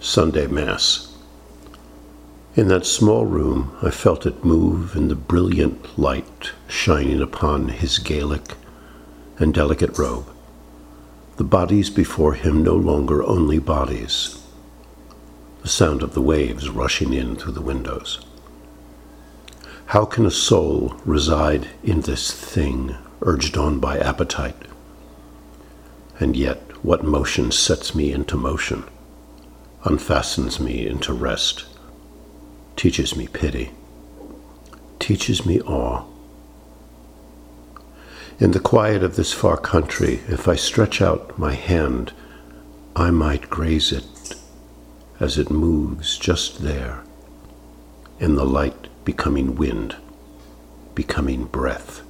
Sunday Mass. In that small room I felt it move in the brilliant light shining upon his Gaelic and delicate robe. The bodies before him no longer only bodies. The sound of the waves rushing in through the windows. How can a soul reside in this thing urged on by appetite? And yet what motion sets me into motion, unfastens me into rest, teaches me pity, teaches me awe. In the quiet of this far country, if I stretch out my hand, I might graze it as it moves just there, in the light becoming wind, becoming breath.